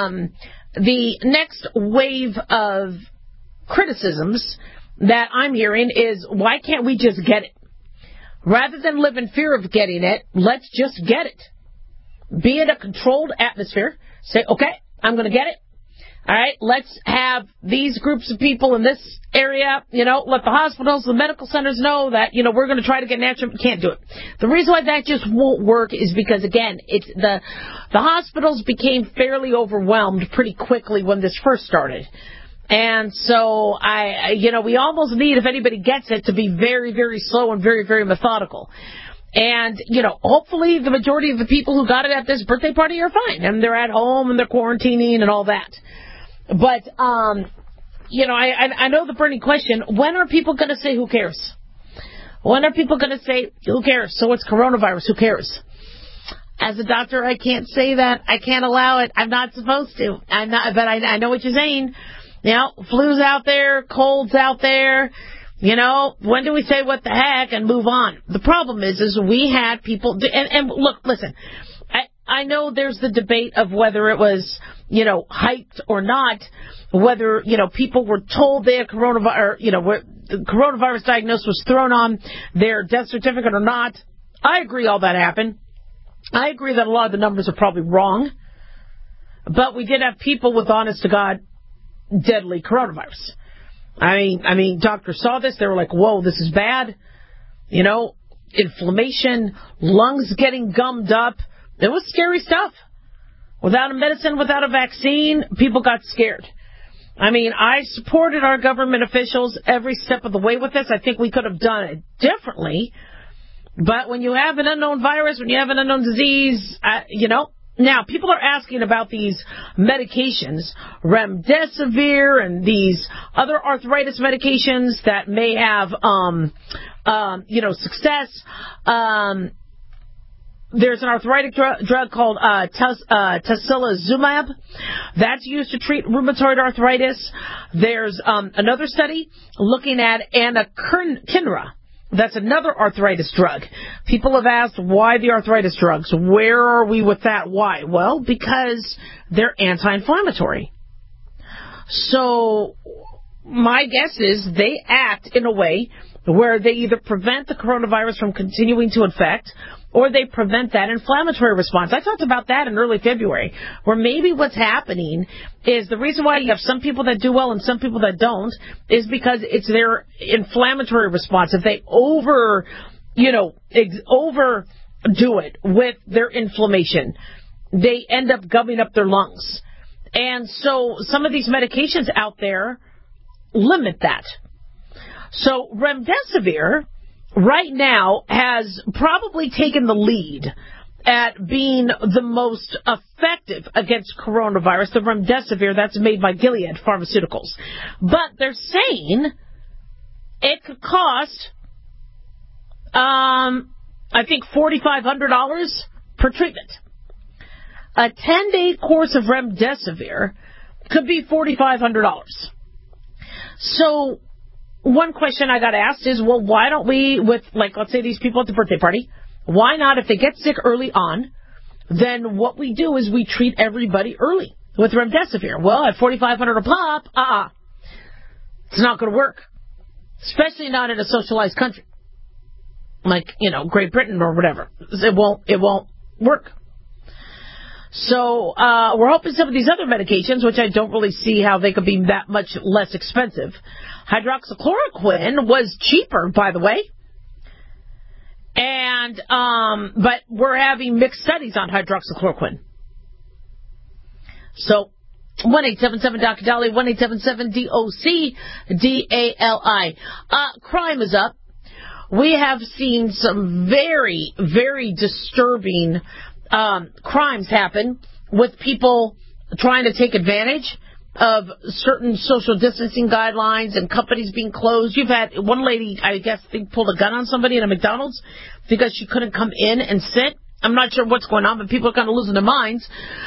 the next wave of criticisms that I'm hearing is, why can't we just get it? Rather than live in fear of getting it, let's just get it. Be in a controlled atmosphere. Say, okay, I'm going to get it. All right, let's have these groups of people in this area, let the hospitals, the medical centers know that, we're going to try to get natural. Can't do it. The reason why that just won't work is because, again, it's the hospitals became fairly overwhelmed pretty quickly when this first started. And so we almost need, if anybody gets it, to be very, very slow and very, very methodical. And, hopefully the majority of the people who got it at this birthday party are fine. And they're at home and they're quarantining and all that. But, I know the burning question, when are people going to say who cares? When are people going to say who cares? So it's coronavirus, who cares? As a doctor, I can't say that. I can't allow it. I'm not supposed to. But I know what you're saying. Flu's out there, cold's out there. When do we say what the heck and move on? The problem is we had people, and look, listen, I know there's the debate of whether it was, hyped or not, whether, people were told they had coronavirus, where the coronavirus diagnosis was thrown on their death certificate or not. I agree all that happened. I agree that a lot of the numbers are probably wrong, but we did have people with, honest to God, deadly coronavirus. I mean, doctors saw this. They were like, whoa, this is bad. Inflammation, lungs getting gummed up. It was scary stuff. Without a medicine, without a vaccine, people got scared. I supported our government officials every step of the way with this. I think we could have done it differently. But when you have an unknown virus, when you have an unknown disease, Now, people are asking about these medications, remdesivir and these other arthritis medications that may have, success. There's an arthritic drug called tocilizumab that's used to treat rheumatoid arthritis. There's another study looking at anakinra. That's another arthritis drug. People have asked, why the arthritis drugs? Where are we with that? Why? Well, because they're anti-inflammatory. So my guess is they act in a way where they either prevent the coronavirus from continuing to infect or they prevent that inflammatory response. I talked about that in early February, where maybe what's happening is the reason why you have some people that do well and some people that don't is because it's their inflammatory response. If they overdo it with their inflammation, they end up gumming up their lungs. And so some of these medications out there limit that. So remdesivir right now has probably taken the lead at being the most effective against coronavirus, the remdesivir that's made by Gilead Pharmaceuticals. But they're saying it could cost, I think, $4,500 per treatment. A 10-day course of remdesivir could be $4,500. So one question I got asked is, well, why don't we, with, let's say these people at the birthday party, why not, if they get sick early on, then what we do is we treat everybody early with remdesivir. Well, at $4,500 a pop, it's not going to work, especially not in a socialized country. like, Great Britain or whatever. It won't work. So we're hoping some of these other medications, which I don't really see how they could be that much less expensive. Hydroxychloroquine was cheaper, by the way. And but we're having mixed studies on hydroxychloroquine. So 1-877 Dali, 1-877-DOC-DALI. Crime is up. We have seen some very, very disturbing crimes happen with people trying to take advantage of certain social distancing guidelines and companies being closed. You've had one lady, I guess, they pulled a gun on somebody in a McDonald's because she couldn't come in and sit. I'm not sure what's going on, but people are kind of losing their minds.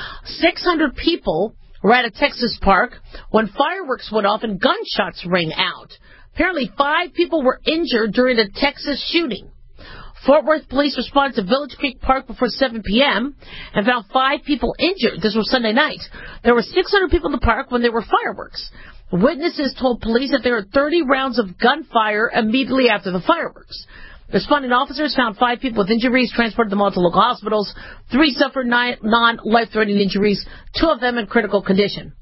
600 people were at a Texas park when fireworks went off and gunshots rang out. Apparently 5 people were injured during a Texas shooting. Fort Worth police responded to Village Creek Park before 7 p.m. and found 5 people injured. This was Sunday night. There were 600 people in the park when there were fireworks. Witnesses told police that there were 30 rounds of gunfire immediately after the fireworks. Responding officers found 5 people with injuries, transported them all to local hospitals. 3 suffered non-life-threatening injuries, 2 of them in critical condition.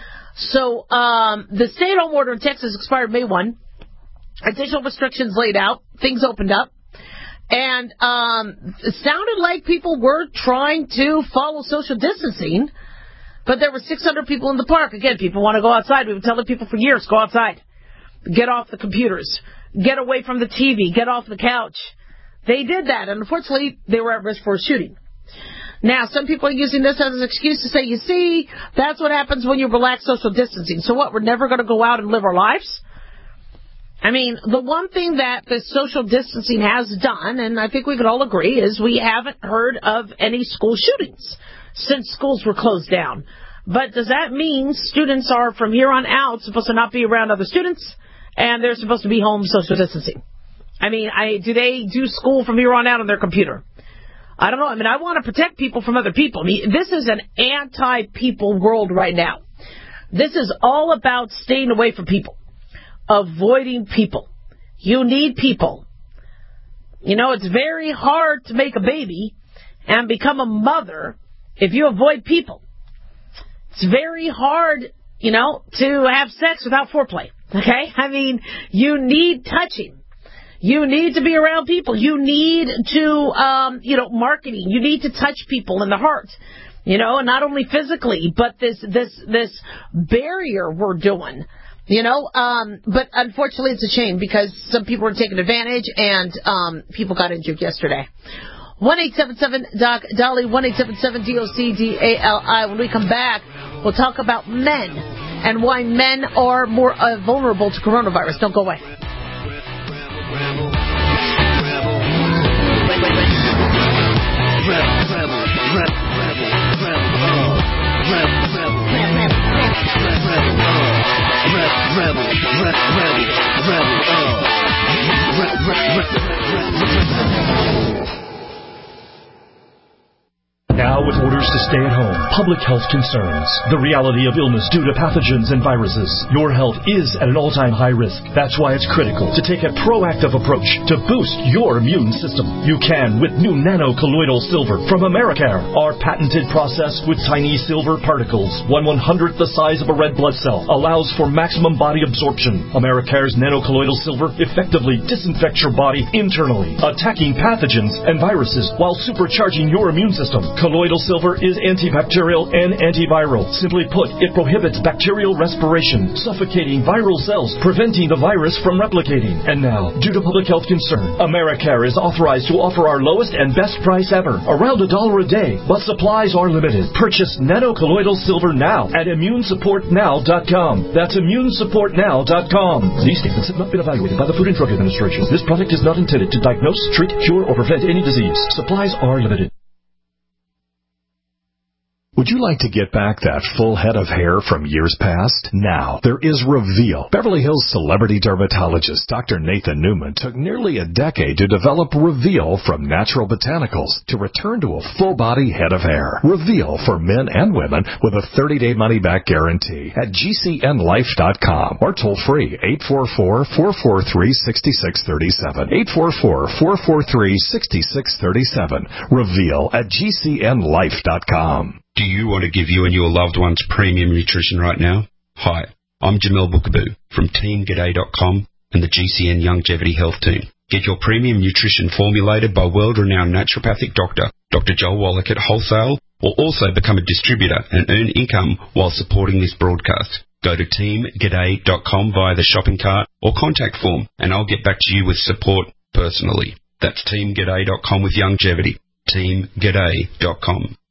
So the stay-at-home order in Texas expired May 1. Additional restrictions laid out. Things opened up. And it sounded like people were trying to follow social distancing, but there were 600 people in the park. Again, people want to go outside. We've been telling people for years, go outside. Get off the computers. Get away from the TV. Get off the couch. They did that, and unfortunately, they were at risk for a shooting. Now, some people are using this as an excuse to say, you see, that's what happens when you relax social distancing. So what, we're never going to go out and live our lives? I mean, the one thing that the social distancing has done, and I think we could all agree, is we haven't heard of any school shootings since schools were closed down. But does that mean students are, from here on out, supposed to not be around other students, and they're supposed to be home social distancing? I mean, do they do school from here on out on their computer? I don't know. I mean, I want to protect people from other people. I mean, this is an anti-people world right now. This is all about staying away from people. Avoiding people. You need people. It's very hard to make a baby and become a mother if you avoid people. It's very hard, to have sex without foreplay. Okay? I mean, you need touching. You need to be around people. You need to, marketing. You need to touch people in the heart. And not only physically, but this barrier we're doing. But unfortunately it's a shame because some people were taking advantage and people got injured yesterday. 1-877-DOC-DOLLY, 1-877-DOC-DALI. When we come back, we'll talk about men and why men are more vulnerable to coronavirus. Don't go away. Now with orders to stay at home, public health concerns, the reality of illness due to pathogens and viruses, your health is at an all-time high risk. That's why it's critical to take a proactive approach to boost your immune system. You can with new nano-colloidal silver from Americare. Our patented process with tiny silver particles, 1/100th the size of a red blood cell, allows for maximum body absorption. Americare's nano-colloidal silver effectively disinfects your body internally, attacking pathogens and viruses while supercharging your immune system. Colloidal silver is antibacterial and antiviral. Simply put, it prohibits bacterial respiration, suffocating viral cells, preventing the virus from replicating. And now, due to public health concern, Americare is authorized to offer our lowest and best price ever, around $1 a day, but supplies are limited. Purchase nano-colloidal silver now at immunesupportnow.com. That's immunesupportnow.com. These statements have not been evaluated by the Food and Drug Administration. This product is not intended to diagnose, treat, cure, or prevent any disease. Supplies are limited. Would you like to get back that full head of hair from years past? Now, there is Reveal. Beverly Hills celebrity dermatologist Dr. Nathan Newman took nearly a decade to develop Reveal from natural botanicals to return to a full-body head of hair. Reveal for men and women with a 30-day money-back guarantee at GCNlife.com or toll-free 844-443-6637. 844-443-6637. Reveal at GCNlife.com. Do you want to give you and your loved ones premium nutrition right now? Hi, I'm Jamel Bookaboo from TeamGaday.com and the GCN Longevity Health Team. Get your premium nutrition formulated by world-renowned naturopathic doctor, Dr. Joel Wallach at Wholesale, or also become a distributor and earn income while supporting this broadcast. Go to TeamGaday.com via the shopping cart or contact form, and I'll get back to you with support personally. That's TeamGaday.com with longevity. TeamGaday.com.